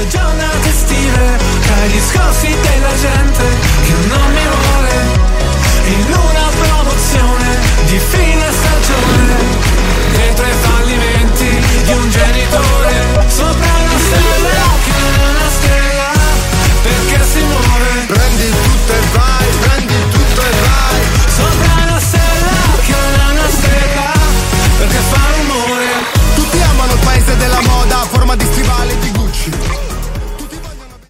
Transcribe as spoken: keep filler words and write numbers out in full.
giornate estive, tra i discorsi della gente che non mi vuole, in una promozione di film